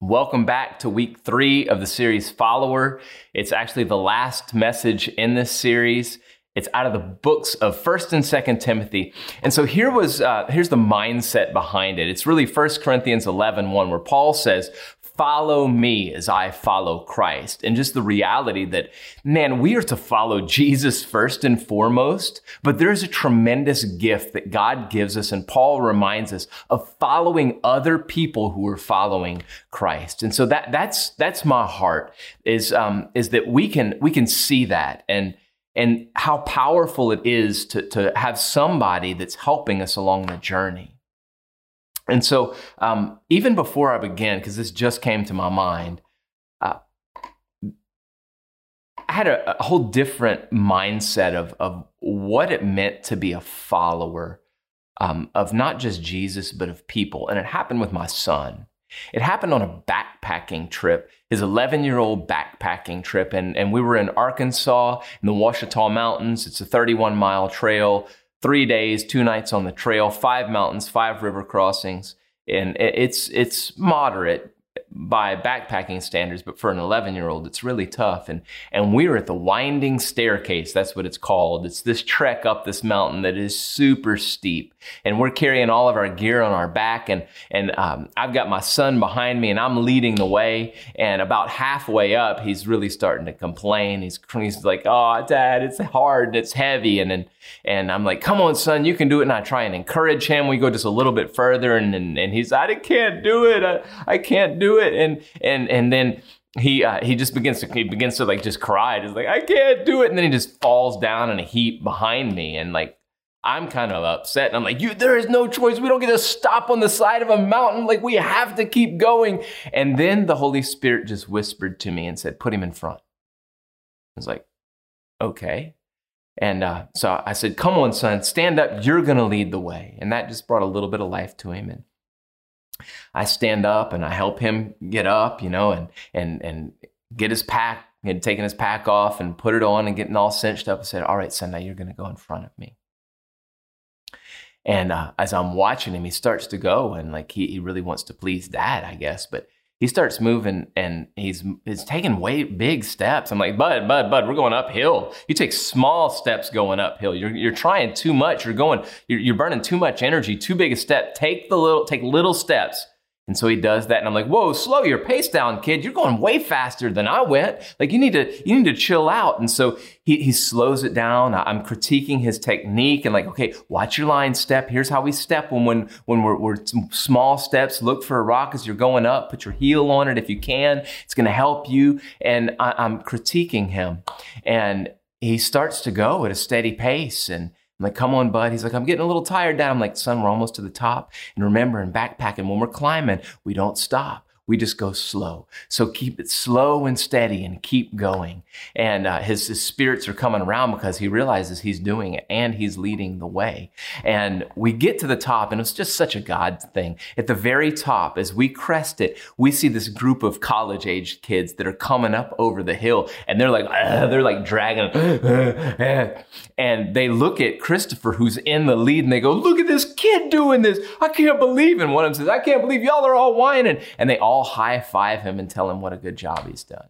Welcome back to week 3 of the series Follower. It's actually the last message in this series. It's out of the books of 1st and 2nd Timothy. And so here's the mindset behind it. It's really 1 Corinthians 11:1, where Paul says, "Follow me as I follow Christ." And just the reality that, man, we are to follow Jesus first and foremost, but there's a tremendous gift that God gives us, and Paul reminds us of following other people who are following Christ. And so that's my heart, is that we can see that and how powerful it is to have somebody that's helping us along the journey. And so even before I begin, because this just came to my mind, I had a whole different mindset of what it meant to be a follower of not just Jesus, but of people. And it happened with my son. It happened on a backpacking trip, his 11-year-old backpacking trip. And we were in Arkansas in the Ouachita Mountains. It's a 31-mile trail. 3 days, 2 nights on the trail, 5 mountains, 5 river crossings. And it's moderate by backpacking standards, but for an 11-year-old, it's really tough. And we were at the Winding Staircase. That's what it's called. It's this trek up this mountain that is super steep. And we're carrying all of our gear on our back. And I've got my son behind me, and I'm leading the way. And about halfway up, he's really starting to complain. He's like, "Oh, Dad, it's hard and it's heavy." And I'm like, "Come on, son, you can do it." And I try and encourage him. We go just a little bit further, and he's, "I can't do it. I can't do it." And then he just begins to like just cry. He's like, "I can't do it." And then he just falls down in a heap behind me. And like, I'm kind of upset. And I'm like, there is no choice. We don't get to stop on the side of a mountain. Like, we have to keep going. And then the Holy Spirit just whispered to me and said, "Put him in front." I was like, okay. And so I said, "Come on, son, stand up. You're going to lead the way." And that just brought a little bit of life to him. And I stand up and I help him get up, and get his pack, and taking his pack off and put it on and getting all cinched up. I said, "All right, son, now you're going to go in front of me." And as I'm watching him, he starts to go, and like he really wants to please Dad, I guess, but he starts moving, and he's taking way big steps. I'm like, Bud, we're going uphill. You take small steps going uphill. You're trying too much. You're burning too much energy. Too big a step. Take little steps. And so he does that, and I'm like, "Whoa, slow your pace down, kid. You're going way faster than I went. Like, you need to chill out." And so he slows it down. I'm critiquing his technique and like, "Okay, watch your line step. Here's how we step when we're small steps. Look for a rock as you're going up. Put your heel on it if you can. It's going to help you." And I'm critiquing him, and he starts to go at a steady pace. And I'm like, "Come on, bud." He's like, "I'm getting a little tired, Dad." I'm like, "Son, we're almost to the top. And remember, in backpacking, when we're climbing, we don't stop. We just go slow. So keep it slow and steady and keep going." And his spirits are coming around because he realizes he's doing it and he's leading the way. And we get to the top, and it's just such a God thing. At the very top, as we crest it, we see this group of college-aged kids that are coming up over the hill, and they're like dragging, and they look at Christopher, who's in the lead, and they go, "Look at this kid doing this. I can't believe." And one of them says, "I can't believe y'all are all whining." And they all high-five him and tell him what a good job he's done.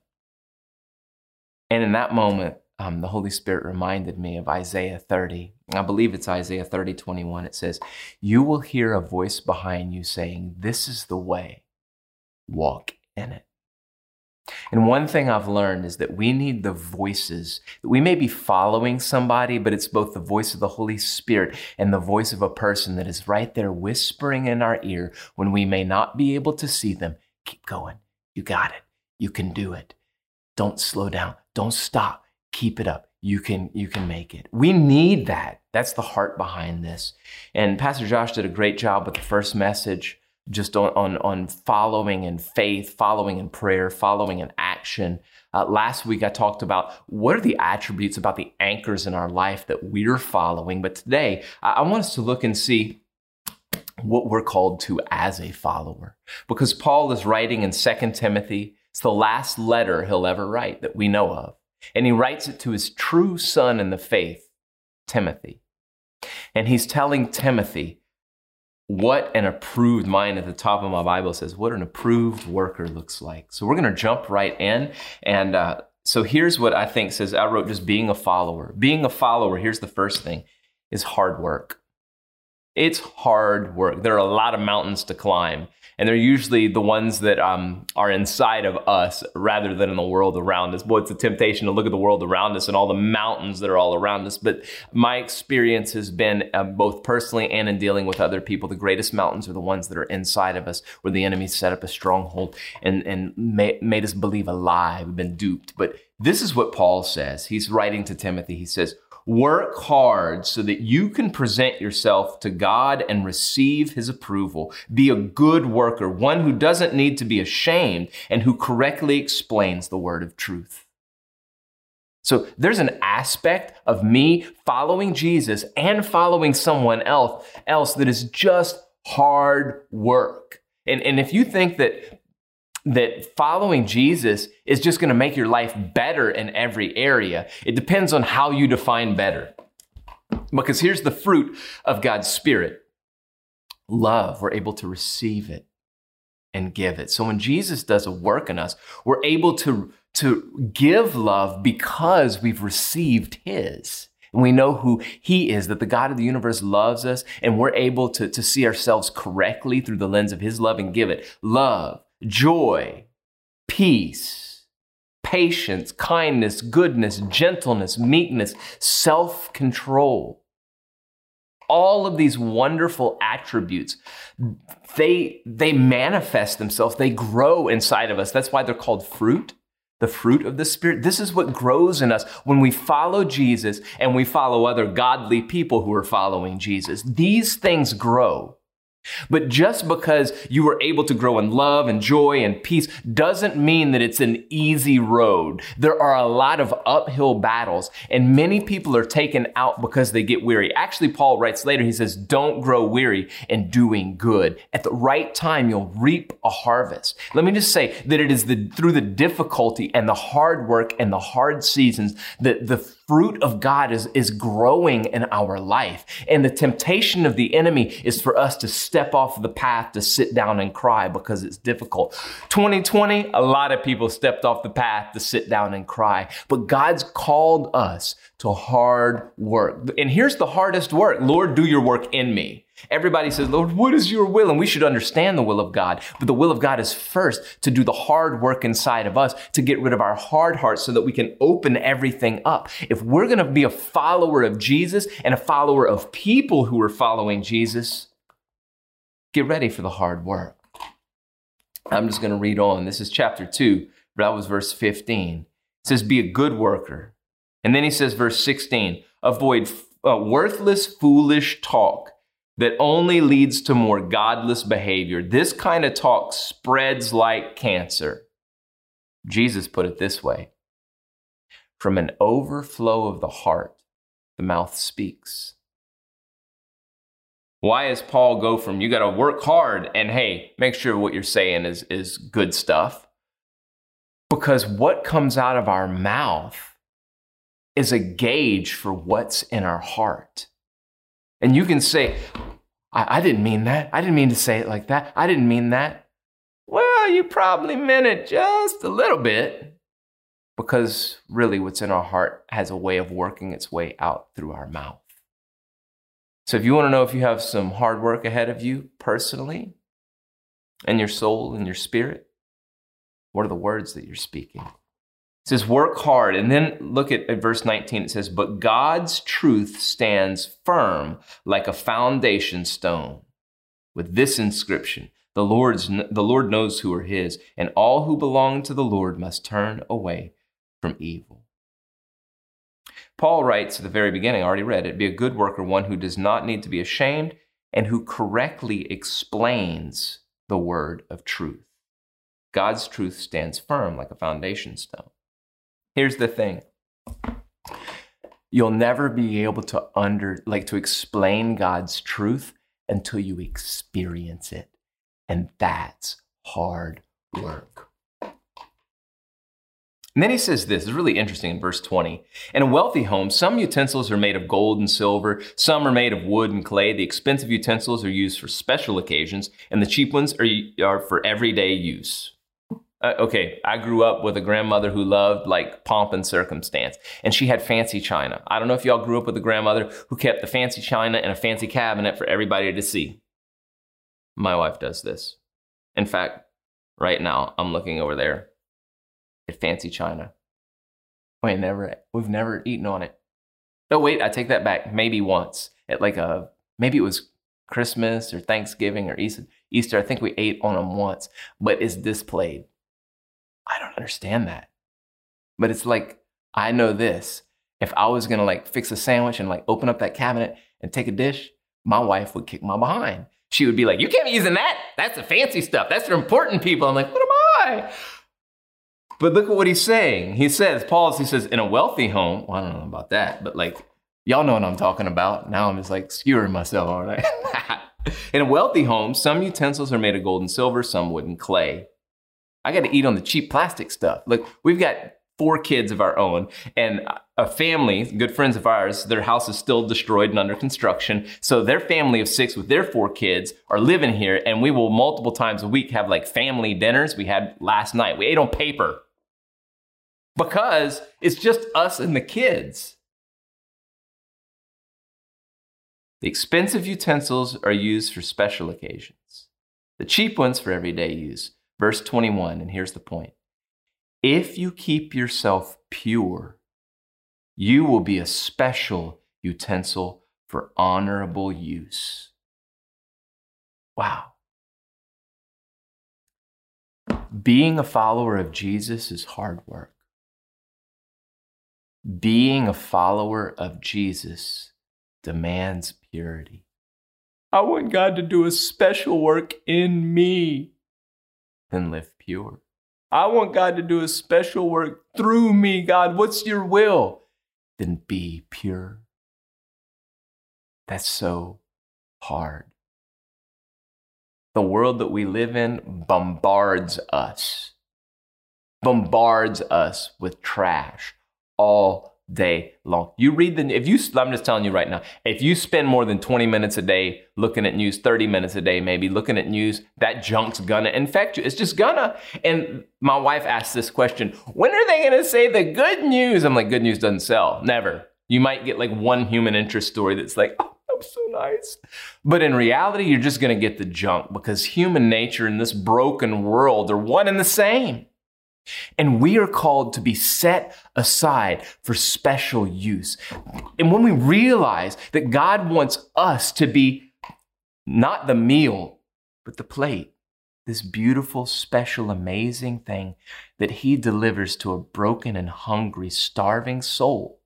And in that moment, the Holy Spirit reminded me of Isaiah 30. I believe it's Isaiah 30:21. It says, "You will hear a voice behind you saying, 'This is the way, walk in it.'" And one thing I've learned is that we need the voices. We may be following somebody, but it's both the voice of the Holy Spirit and the voice of a person that is right there whispering in our ear when we may not be able to see them. "Keep going. You got it. You can do it. Don't slow down. Don't stop. Keep it up. You can make it." We need that. That's the heart behind this. And Pastor Josh did a great job with the first message, just on following in faith, following in prayer, following in action. Last week, I talked about what are the attributes about the anchors in our life that we're following. But today, I want us to look and see what we're called to as a follower. Because Paul is writing in 2 Timothy. It's the last letter he'll ever write that we know of. And he writes it to his true son in the faith, Timothy. And he's telling Timothy, what an approved mind at the top of my Bible says, what an approved worker looks like. So we're going to jump right in. And so here's what I think says, I wrote just being a follower. Being a follower, here's the first thing, is hard work. It's hard work. There are a lot of mountains to climb, and they're usually the ones that are inside of us rather than in the world around us. Boy, it's a temptation to look at the world around us and all the mountains that are all around us. But my experience has been both personally and in dealing with other people, the greatest mountains are the ones that are inside of us, where the enemy set up a stronghold and made us believe a lie. We've been duped. But this is what Paul says. He's writing to Timothy. He says, work hard so that you can present yourself to God and receive his approval. Be a good worker, one who doesn't need to be ashamed and who correctly explains the word of truth. So there's an aspect of me following Jesus and following someone else that is just hard work. And if you think that following Jesus is just going to make your life better in every area, it depends on how you define better. Because here's the fruit of God's Spirit. Love, we're able to receive it and give it. So when Jesus does a work in us, we're able to give love because we've received his. And we know who he is, that the God of the universe loves us, and we're able to see ourselves correctly through the lens of his love and give it. Love, joy, peace, patience, kindness, goodness, gentleness, meekness, self-control. All of these wonderful attributes, they manifest themselves. They grow inside of us. That's why they're called fruit, the fruit of the Spirit. This is what grows in us when we follow Jesus and we follow other godly people who are following Jesus. These things grow. But just because you were able to grow in love and joy and peace doesn't mean that it's an easy road. There are a lot of uphill battles, and many people are taken out because they get weary. Actually, Paul writes later, he says, don't grow weary in doing good. At the right time, you'll reap a harvest. Let me just say that it is through the difficulty and the hard work and the hard seasons that the fruit of God is growing in our life. And the temptation of the enemy is for us to step off the path, to sit down and cry because it's difficult. 2020, a lot of people stepped off the path to sit down and cry. But God's called us to hard work. And here's the hardest work. Lord, do your work in me. Everybody says, Lord, what is your will? And we should understand the will of God. But the will of God is first to do the hard work inside of us, to get rid of our hard hearts so that we can open everything up. If we're going to be a follower of Jesus and a follower of people who are following Jesus, get ready for the hard work. I'm just going to read on. This is chapter 2. That was verse 15. It says, be a good worker. And then he says, verse 16, avoid worthless, foolish talk that only leads to more godless behavior. This kind of talk spreads like cancer. Jesus put it this way: from an overflow of the heart, the mouth speaks. Why does Paul go from you got to work hard and hey, make sure what you're saying is good stuff? Because what comes out of our mouth is a gauge for what's in our heart. And you can say, I didn't mean that. I didn't mean to say it like that. I didn't mean that. Well, you probably meant it just a little bit, because really what's in our heart has a way of working its way out through our mouth. So if you want to know if you have some hard work ahead of you personally, in your soul and your spirit, what are the words that you're speaking? It says, work hard. And then look at verse 19. It says, but God's truth stands firm like a foundation stone, with this inscription: the Lord knows who are his, and all who belong to the Lord must turn away from evil. Paul writes at the very beginning, I already read it, be a good worker, one who does not need to be ashamed and who correctly explains the word of truth. God's truth stands firm like a foundation stone. Here's the thing. You'll never be able to explain God's truth until you experience it. And that's hard work. And then he says this is really interesting in verse 20. In a wealthy home, some utensils are made of gold and silver, some are made of wood and clay. The expensive utensils are used for special occasions, and the cheap ones are for everyday use. Okay, I grew up with a grandmother who loved like pomp and circumstance, and she had fancy china. I don't know if y'all grew up with a grandmother who kept the fancy china in a fancy cabinet for everybody to see. My wife does this. In fact, right now, I'm looking over there at fancy china. We've never eaten on it. No, wait, I take that back. Maybe once at maybe it was Christmas or Thanksgiving or Easter. I think we ate on them once, but it's displayed. I don't understand that. But it's like, I know this. If I was going to fix a sandwich and open up that cabinet and take a dish, my wife would kick my behind. She would be like, you can't be using that. That's the fancy stuff. That's for important people. I'm like, what am I? But look at what he's saying. He says, in a wealthy home, well, I don't know about that, but y'all know what I'm talking about. Now I'm just skewering myself, all right? In a wealthy home, some utensils are made of gold and silver, some wood and clay. I got to eat on the cheap plastic stuff. Look, we've got 4 kids of our own, and a family, good friends of ours, their house is still destroyed and under construction. So their family of 6 with their 4 kids are living here, and we will multiple times a week have family dinners. We had last night. We ate on paper because it's just us and the kids. The expensive utensils are used for special occasions. The cheap ones for everyday use. Verse 21, and here's the point. If you keep yourself pure, you will be a special utensil for honorable use. Wow. Being a follower of Jesus is hard work. Being a follower of Jesus demands purity. I want God to do a special work in me. Then live pure. I want God to do a special work through me. God, what's your will? Then be pure. That's so hard. The world that we live in bombards us with trash all day long. I'm just telling you right now, if you spend more than 20 minutes a day looking at news, 30 minutes a day maybe looking at news, that junk's gonna infect you. It's just gonna. And my wife asked this question, when are they gonna say the good news? I'm like, good news doesn't sell. Never. You might get one human interest story that's oh, that was so nice. But in reality, you're just gonna get the junk because human nature in this broken world are one and the same. And we are called to be set aside for special use. And when we realize that God wants us to be not the meal, but the plate, this beautiful, special, amazing thing that He delivers to a broken and hungry, starving soul,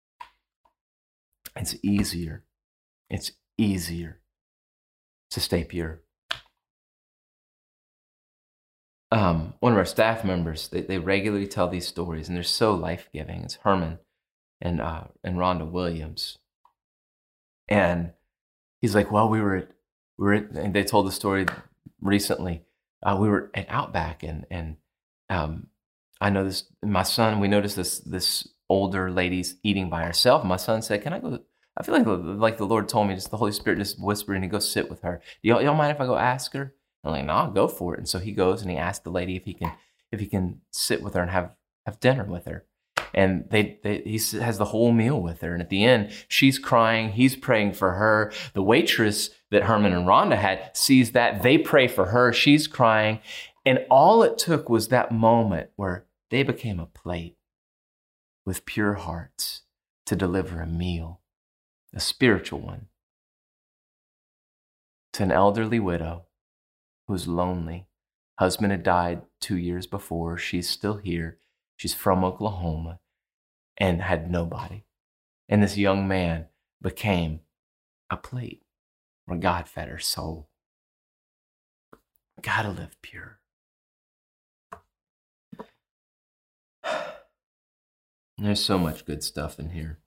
it's easier to stay pure. One of our staff members, they regularly tell these stories, and they're so life-giving. It's Herman and Rhonda Williams. And he's like, well, we were at, and they told the story recently. We were at Outback, and I know this, my son, we noticed this older lady's eating by herself. My son said, can I go? I feel like the Lord told me, just the Holy Spirit just whispered, and go sit with her. Y'all mind if I go ask her? I'm like, no, I'll go for it. And so he goes and he asks the lady if he can sit with her and have dinner with her. And he has the whole meal with her. And at the end, she's crying. He's praying for her. The waitress that Herman and Rhonda had sees that. They pray for her. She's crying. And all it took was that moment where they became a plate with pure hearts to deliver a meal, a spiritual one, to an elderly widow who's lonely. Husband had died 2 years before. She's still here. She's from Oklahoma and had nobody. And this young man became a plate where God fed her soul. Gotta live pure. There's so much good stuff in here.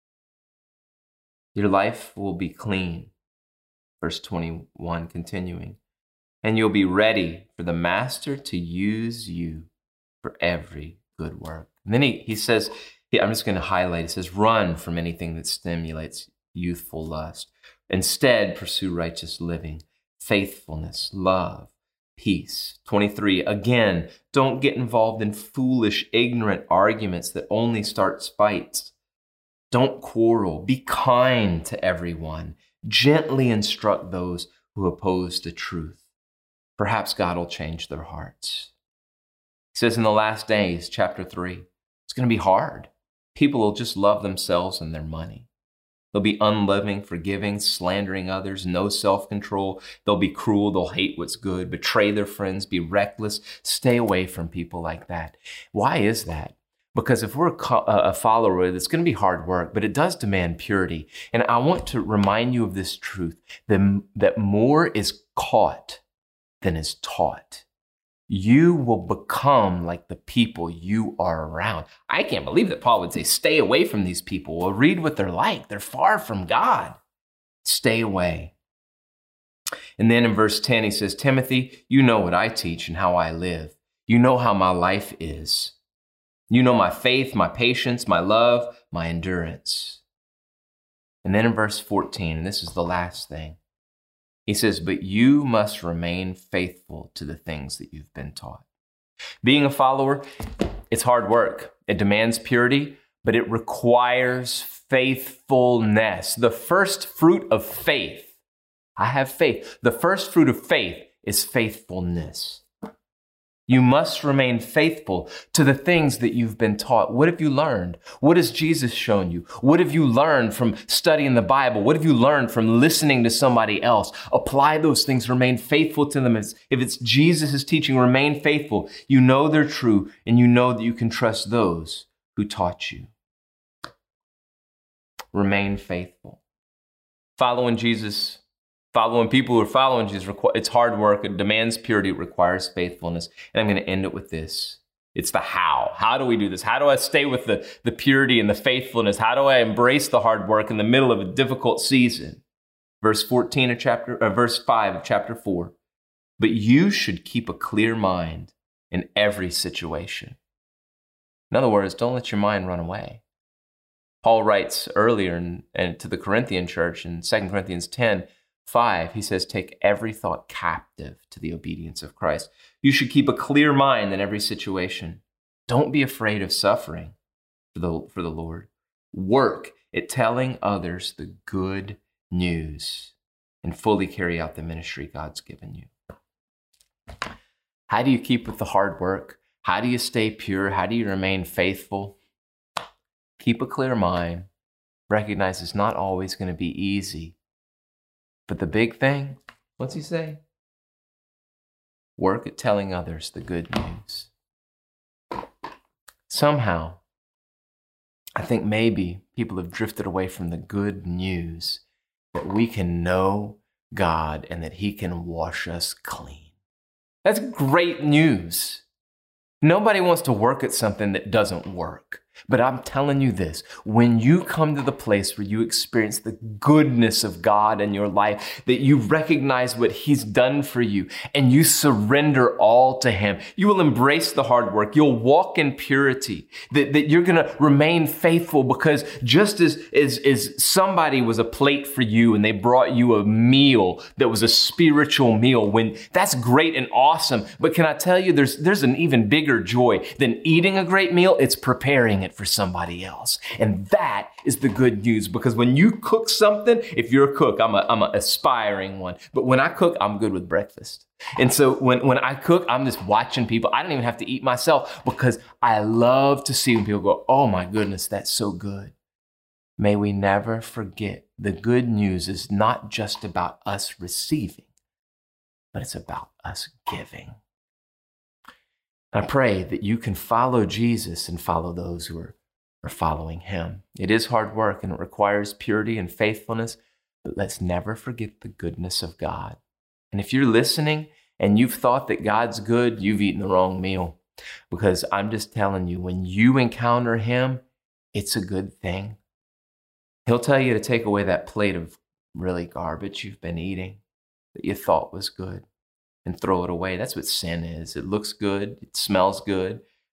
Your life will be clean. Verse 21 continuing. And you'll be ready for the Master to use you for every good work. And then he says, I'm just going to highlight, it says, run from anything that stimulates youthful lust. Instead, pursue righteous living, faithfulness, love, peace. 23, again, don't get involved in foolish, ignorant arguments that only start fights. Don't quarrel. Be kind to everyone. Gently instruct those who oppose the truth. Perhaps God will change their hearts. He says in the last days, chapter 3, it's going to be hard. People will just love themselves and their money. They'll be unloving, forgiving, slandering others, no self-control. They'll be cruel. They'll hate what's good, betray their friends, be reckless. Stay away from people like that. Why is that? Because if we're a follower, it's going to be hard work, but it does demand purity. And I want to remind you of this truth, that more is caught than is taught. You will become like the people you are around. I can't believe that Paul would say, stay away from these people. Well, read what they're like. They're far from God. Stay away. And then in verse 10, he says, Timothy, you know what I teach and how I live. You know how my life is. You know my faith, my patience, my love, my endurance. And then in verse 14, and this is the last thing, he says, but you must remain faithful to the things that you've been taught. Being a follower, it's hard work. It demands purity, but it requires faithfulness. The first fruit of faith, I have faith. The first fruit of faith is faithfulness. You must remain faithful to the things that you've been taught. What have you learned? What has Jesus shown you? What have you learned from studying the Bible? What have you learned from listening to somebody else? Apply those things. Remain faithful to them. If it's Jesus' teaching, remain faithful. You know they're true, and you know that you can trust those who taught you. Remain faithful. Following Jesus, following people who are following Jesus, it's hard work. It demands purity. It requires faithfulness. And I'm going to end it with this. It's the how. How do we do this? How do I stay with the purity and the faithfulness? How do I embrace the hard work in the middle of a difficult season? Verse 5 of chapter 4. But you should keep a clear mind in every situation. In other words, don't let your mind run away. Paul writes earlier and to the Corinthian church in 2 Corinthians 10:5, he says, take every thought captive to the obedience of Christ. You should keep a clear mind in every situation. Don't be afraid of suffering for the Lord. Work at telling others the good news and fully carry out the ministry God's given you. How do you keep with the hard work? How do you stay pure? How do you remain faithful? Keep a clear mind. Recognize it's not always going to be easy. But the big thing, what's he say? Work at telling others the good news. Somehow, I think maybe people have drifted away from the good news that we can know God and that he can wash us clean. That's great news. Nobody wants to work at something that doesn't work. But I'm telling you this, when you come to the place where you experience the goodness of God in your life, that you recognize what he's done for you and you surrender all to him, you will embrace the hard work. You'll walk in purity, that you're going to remain faithful, because just as somebody was a plate for you and they brought you a meal that was a spiritual meal, when that's great and awesome. But can I tell you, there's an even bigger joy than eating a great meal. It's preparing it for somebody else. And that is the good news, because when you cook something, if you're a cook, I'm an aspiring one, but when I cook, I'm good with breakfast. And so when I cook, I'm just watching people. I don't even have to eat myself, because I love to see when people go, oh my goodness, that's so good. May we never forget, the good news is not just about us receiving, but it's about us giving. I pray that you can follow Jesus and follow those who are following him. It is hard work and it requires purity and faithfulness, but let's never forget the goodness of God. And if you're listening and you've thought that God's good, you've eaten the wrong meal, because I'm just telling you, when you encounter him, it's a good thing. He'll tell you to take away that plate of really garbage you've been eating that you thought was good, and throw it away. That's what sin is. It looks good. It smells good.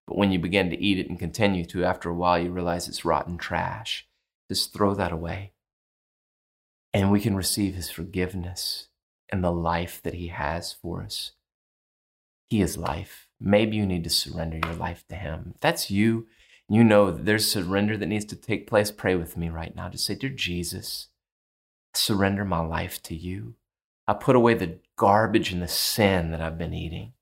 But when you begin to eat it and continue to, after a while, you realize it's rotten trash. Just throw that away. And we can receive his forgiveness and the life that he has for us. He is life. Maybe you need to surrender your life to him. If that's you, you know that there's surrender that needs to take place. Pray with me right now. Just say, dear Jesus, I surrender my life to you. I put away the garbage and the sin that I've been eating.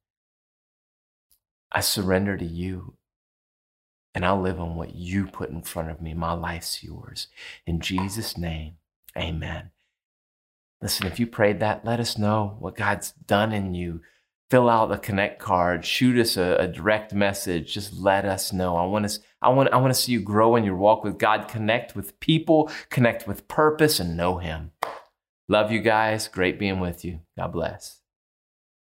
I surrender to you, and I'll live on what you put in front of me. My life's yours. In Jesus' name, amen. Listen, if you prayed that, let us know what God's done in you. Fill out a connect card. Shoot us a direct message. Just let us know. I want to see you grow in your walk with God. Connect with people, connect with purpose, and know him. Love you guys. Great being with you. God bless.